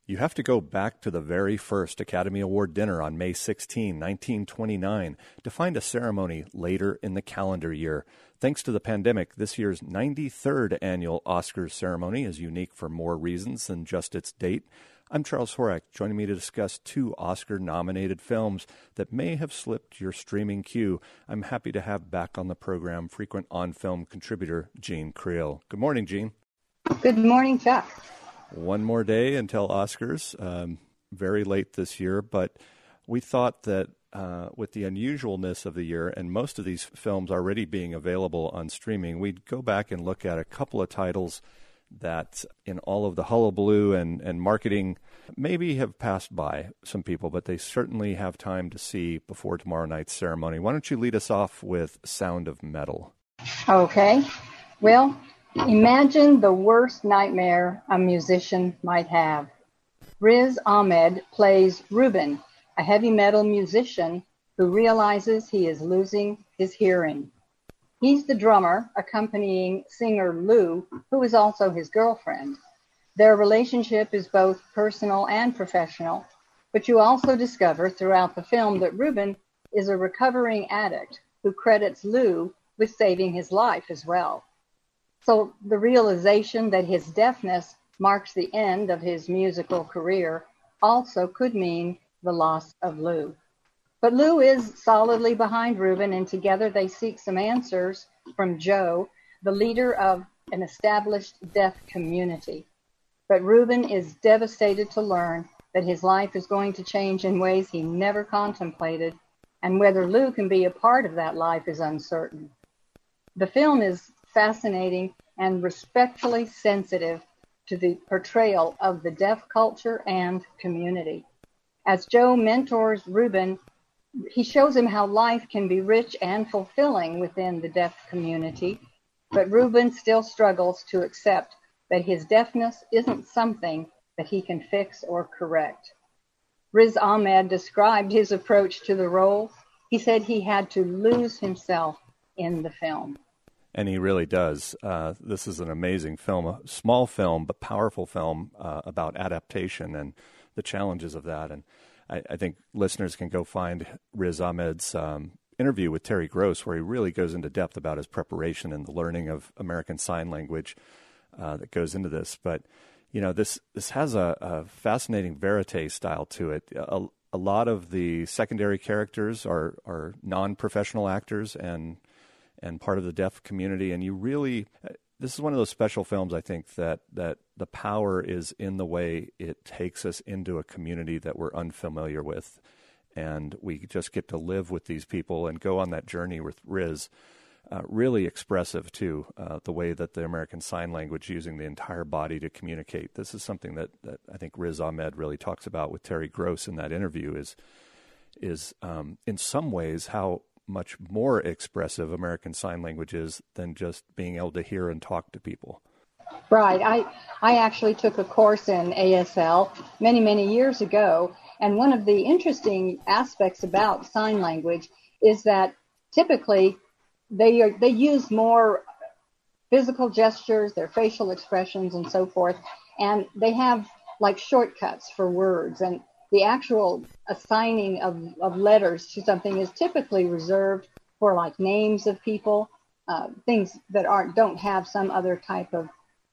You have to go back to the very first Academy Award dinner on May 16, 1929, to find a ceremony later in the calendar year. Thanks to the pandemic, this year's 93rd annual Oscars ceremony is unique for more reasons than just its date. I'm Charles Horak. Joining me to discuss two Oscar-nominated films that may have slipped your streaming queue. I'm happy to have back on the program frequent on-film contributor Jean Creel. Good morning, Jean. Good morning, Chuck. One more day until Oscars, very late this year, but we thought that with the unusualness of the year and most of these films already being available on streaming, we'd go back and look at a couple of titles that in all of the hullabaloo and marketing maybe have passed by some people, but they certainly have time to see before tomorrow night's ceremony. Why don't you lead us off with Sound of Metal? Okay. Well, imagine the worst nightmare a musician might have. Riz Ahmed plays Ruben, a heavy metal musician who realizes he is losing his hearing. He's the drummer accompanying singer Lou, who is also his girlfriend. Their relationship is both personal and professional, but you also discover throughout the film that Ruben is a recovering addict who credits Lou with saving his life as well. So the realization that his deafness marks the end of his musical career also could mean the loss of Lou. But Lou is solidly behind Ruben, and together they seek some answers from Joe, the leader of an established deaf community. But Ruben is devastated to learn that his life is going to change in ways he never contemplated, and whether Lou can be a part of that life is uncertain. The film is fascinating and respectfully sensitive to the portrayal of the deaf culture and community. As Joe mentors Ruben, he shows him how life can be rich and fulfilling within the deaf community, but Ruben still struggles to accept that his deafness isn't something that he can fix or correct. Riz Ahmed described his approach to the role. He said he had to lose himself in the film. And he really does. This is an amazing film, a small film, but powerful film about adaptation and the challenges of that. And I think listeners can go find Riz Ahmed's interview with Terry Gross, where he really goes into depth about his preparation and the learning of American Sign Language that goes into this. But, you know, this has a fascinating verite style to it. A lot of the secondary characters are non-professional actors and part of the deaf community. And you really, this is one of those special films, I think, that the power is in the way it takes us into a community that we're unfamiliar with. And we just get to live with these people and go on that journey with Riz. Really expressive, too, the way that the American Sign Language using the entire body to communicate. This is something that I think Riz Ahmed really talks about with Terry Gross in that interview is in some ways how much more expressive American Sign Language is than just being able to hear and talk to people. Right. I actually took a course in ASL many, many years ago, and one of the interesting aspects about sign language is that typically they use more physical gestures, their facial expressions and so forth, and they have like shortcuts for words, and the actual assigning of letters to something is typically reserved for like names of people, things that don't have some other type of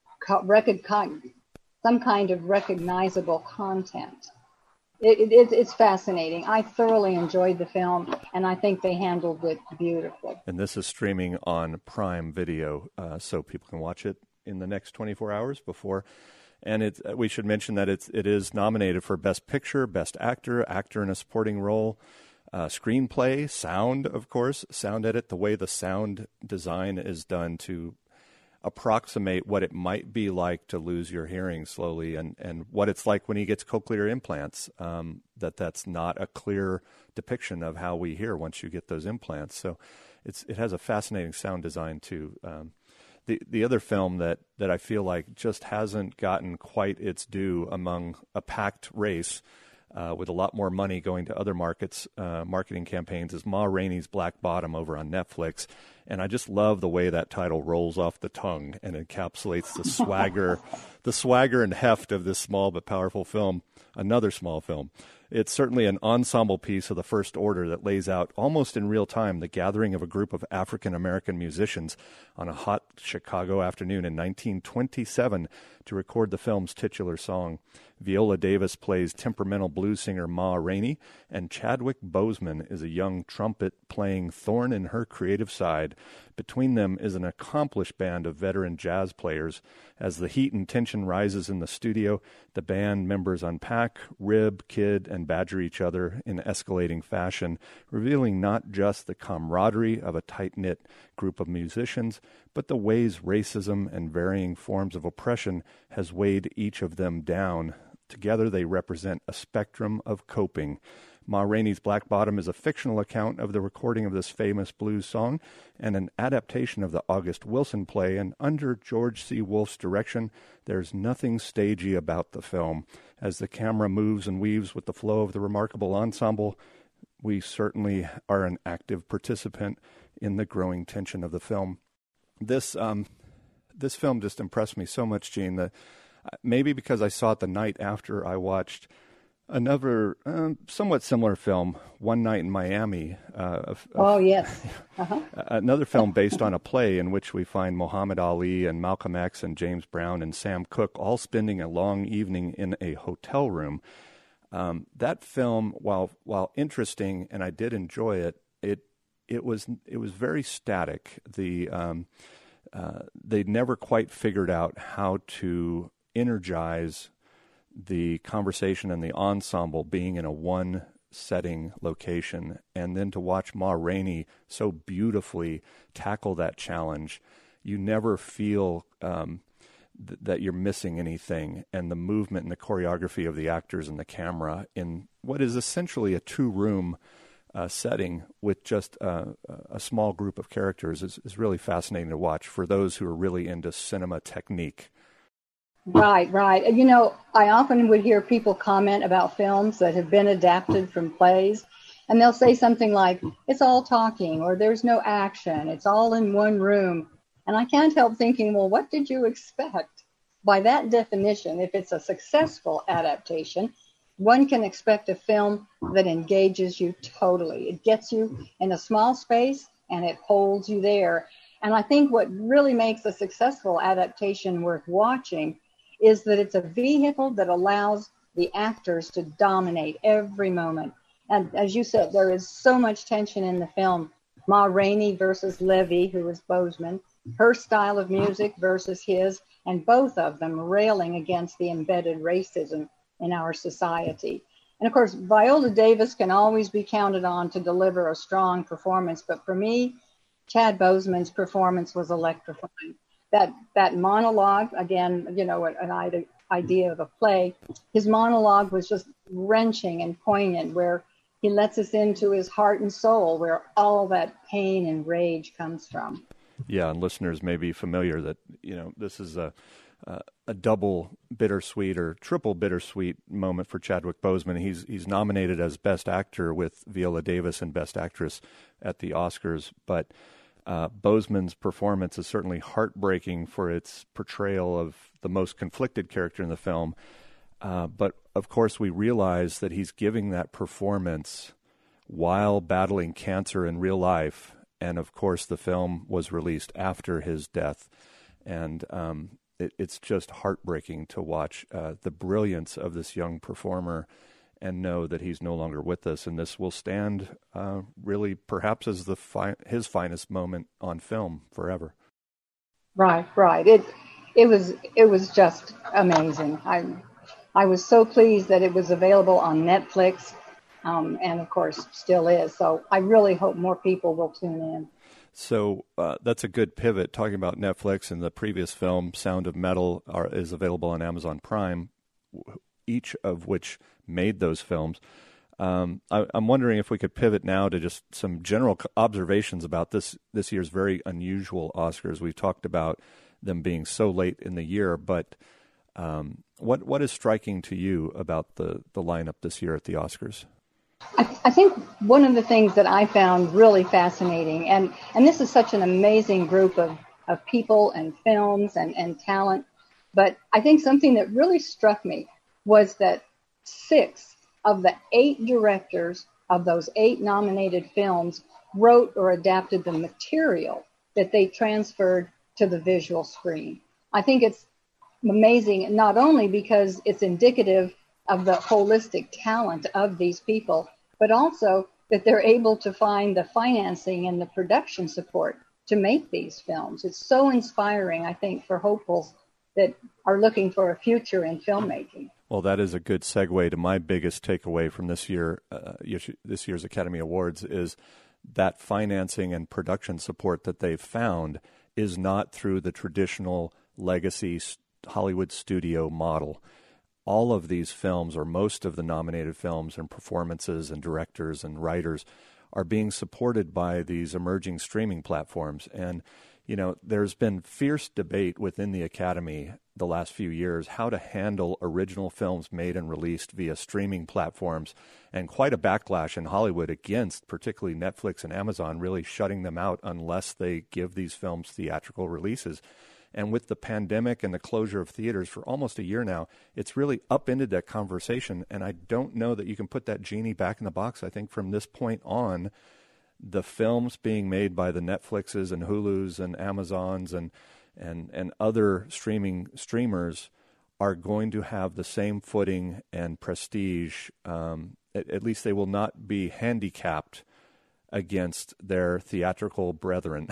some kind of recognizable content. It's fascinating. I thoroughly enjoyed the film, and I think they handled it beautifully. And this is streaming on Prime Video, so people can watch it in the next 24 hours before. And we should mention that it is nominated for Best Picture, Best Actor, Actor in a Supporting Role, Screenplay, Sound, of course, Sound Edit, the way the sound design is done to approximate what it might be like to lose your hearing slowly and what it's like when he gets cochlear implants, that's not a clear depiction of how we hear once you get those implants. So it has a fascinating sound design, too. The other film that I feel like just hasn't gotten quite its due among a packed race with a lot more money going to other markets, marketing campaigns, is Ma Rainey's Black Bottom over on Netflix. And I just love the way that title rolls off the tongue and encapsulates the swagger and heft of this small but powerful film, another small film. It's certainly an ensemble piece of the first order that lays out almost in real time the gathering of a group of African-American musicians on a hot Chicago afternoon in 1927 to record the film's titular song. Viola Davis plays temperamental blues singer Ma Rainey, and Chadwick Boseman is a young trumpet-playing thorn in her creative side. Between them is an accomplished band of veteran jazz players. As the heat and tension rises in the studio, the band members unpack, rib, kid, and badger each other in escalating fashion, revealing not just the camaraderie of a tight-knit group of musicians, but the ways racism and varying forms of oppression has weighed each of them down. Together they represent a spectrum of coping. Ma Rainey's Black Bottom is a fictional account of the recording of this famous blues song and an adaptation of the August Wilson play, and under George C. Wolfe's direction, there's nothing stagey about the film. As the camera moves and weaves with the flow of the remarkable ensemble, we certainly are an active participant in the growing tension of the film. This film just impressed me so much, Gene, that maybe because I saw it the night after I watched another somewhat similar film, One Night in Miami. Yes. Uh-huh. Another film based on a play in which we find Muhammad Ali and Malcolm X and James Brown and Sam Cooke all spending a long evening in a hotel room. That film, while interesting, and I did enjoy it, it was very static. They never quite figured out how to energize the conversation and the ensemble being in a one-setting location, and then to watch Ma Rainey so beautifully tackle that challenge. You never feel that you're missing anything, and the movement and the choreography of the actors and the camera in what is essentially a two-room setting with just a small group of characters is really fascinating to watch for those who are really into cinema technique. Right. You know, I often would hear people comment about films that have been adapted from plays, and they'll say something like, it's all talking, or there's no action, it's all in one room. And I can't help thinking, well, what did you expect? By that definition, if it's a successful adaptation, one can expect a film that engages you totally. It gets you in a small space and it holds you there. And I think what really makes a successful adaptation worth watching is that it's a vehicle that allows the actors to dominate every moment. And as you said, there is so much tension in the film. Ma Rainey versus Levy, who is Boseman, her style of music versus his, and both of them railing against the embedded racism in our society. And of course, Viola Davis can always be counted on to deliver a strong performance, but for me, Chad Boseman's performance was electrifying. That monologue, again, you know, an idea of a play, his monologue was just wrenching and poignant, where he lets us into his heart and soul, where all that pain and rage comes from. Yeah, and listeners may be familiar that, you know, this is a double bittersweet or triple bittersweet moment for Chadwick Boseman. He's nominated as Best Actor with Viola Davis and Best Actress at the Oscars, but Boseman's performance is certainly heartbreaking for its portrayal of the most conflicted character in the film. But of course, we realize that he's giving that performance while battling cancer in real life. And of course, the film was released after his death. And it's just heartbreaking to watch the brilliance of this young performer and know that he's no longer with us. And this will stand really perhaps as his finest moment on film forever. Right. It was just amazing. I was so pleased that it was available on Netflix, and of course still is. So I really hope more people will tune in. So that's a good pivot. Talking about Netflix, and the previous film, Sound of Metal, is available on Amazon Prime, each of which made those films. I'm wondering if we could pivot now to just some general observations about this year's very unusual Oscars. We've talked about them being so late in the year, but what is striking to you about the lineup this year at the Oscars? I think one of the things that I found really fascinating, and this is such an amazing group of people and films and talent, but I think something that really struck me was that 6 of the 8 directors of those 8 nominated films wrote or adapted the material that they transferred to the visual screen. I think it's amazing, not only because it's indicative of the holistic talent of these people, but also that they're able to find the financing and the production support to make these films. It's so inspiring, I think, for hopefuls that are looking for a future in filmmaking. Well, that is a good segue to my biggest takeaway from this year's Academy Awards is that financing and production support that they've found is not through the traditional legacy Hollywood studio model. All of these films, or most of the nominated films and performances and directors and writers, are being supported by these emerging streaming platforms. And, you know, there's been fierce debate within the Academy the last few years how to handle original films made and released via streaming platforms, and quite a backlash in Hollywood against particularly Netflix and Amazon really shutting them out unless they give these films theatrical releases. And with the pandemic and the closure of theaters for almost a year now, it's really upended that conversation. And I don't know that you can put that genie back in the box. I think from this point on, the films being made by the Netflixes and Hulus and Amazons and other streamers are going to have the same footing and prestige. At least they will not be handicapped against their theatrical brethren.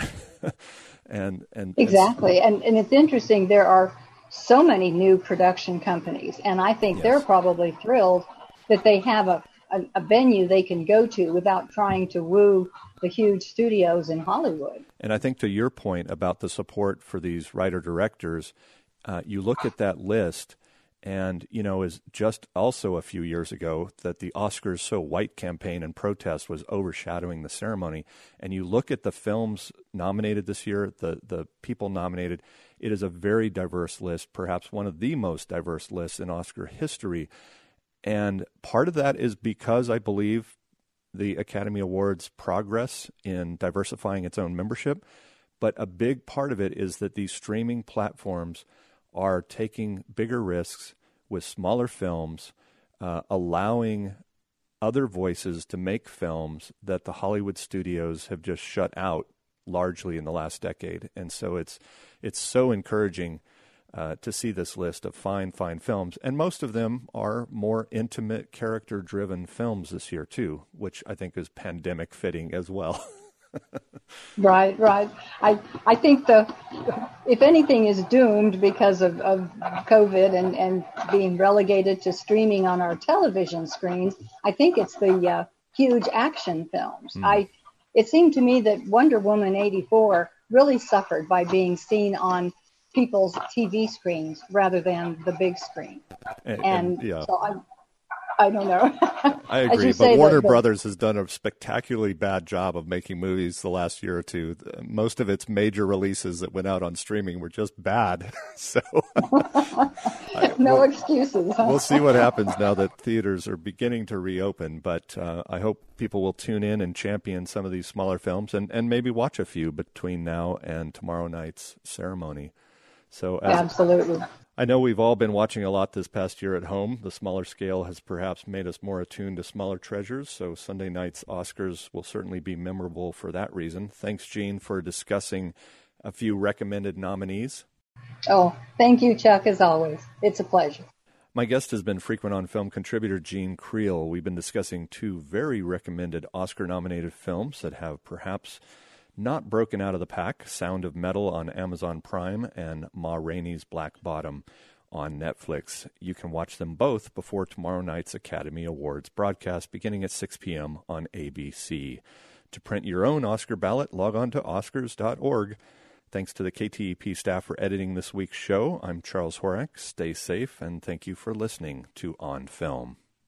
and exactly. And it's interesting. There are so many new production companies, and I think they're probably thrilled that they have a venue they can go to without trying to woo the huge studios in Hollywood. And I think to your point about the support for these writer-directors, you look at that list, and, you know, is just also a few years ago that the Oscars So White campaign and protest was overshadowing the ceremony. And you look at the films nominated this year, the people nominated, it is a very diverse list, perhaps one of the most diverse lists in Oscar history. And part of that is because I believe the Academy Awards progress in diversifying its own membership. But a big part of it is that these streaming platforms are taking bigger risks with smaller films, allowing other voices to make films that the Hollywood studios have just shut out largely in the last decade. And so it's so encouraging to see this list of fine films. And most of them are more intimate, character-driven films this year, too, which I think is pandemic fitting as well. Right. I think if anything is doomed because of COVID and being relegated to streaming on our television screens, I think it's the huge action films. It seemed to me that Wonder Woman 84 really suffered by being seen on people's TV screens rather than the big screen. So I don't know. I agree, but Warner Brothers has done a spectacularly bad job of making movies the last year or two. Most of its major releases that went out on streaming were just bad. So no excuses. Huh? We'll see what happens now that theaters are beginning to reopen, but I hope people will tune in and champion some of these smaller films and maybe watch a few between now and tomorrow night's ceremony. So absolutely. I know we've all been watching a lot this past year at home. The smaller scale has perhaps made us more attuned to smaller treasures, so Sunday night's Oscars will certainly be memorable for that reason. Thanks, Jean, for discussing a few recommended nominees. Oh, thank you, Chuck, as always. It's a pleasure. My guest has been Frequent on Film contributor Jean Creel. We've been discussing 2 very recommended Oscar-nominated films that have perhaps not broken out of the pack: Sound of Metal on Amazon Prime and Ma Rainey's Black Bottom on Netflix. You can watch them both before tomorrow night's Academy Awards broadcast beginning at 6 p.m. on ABC. To print your own Oscar ballot, log on to Oscars.org. Thanks to the KTEP staff for editing this week's show. I'm Charles Horak. Stay safe, and thank you for listening to On Film.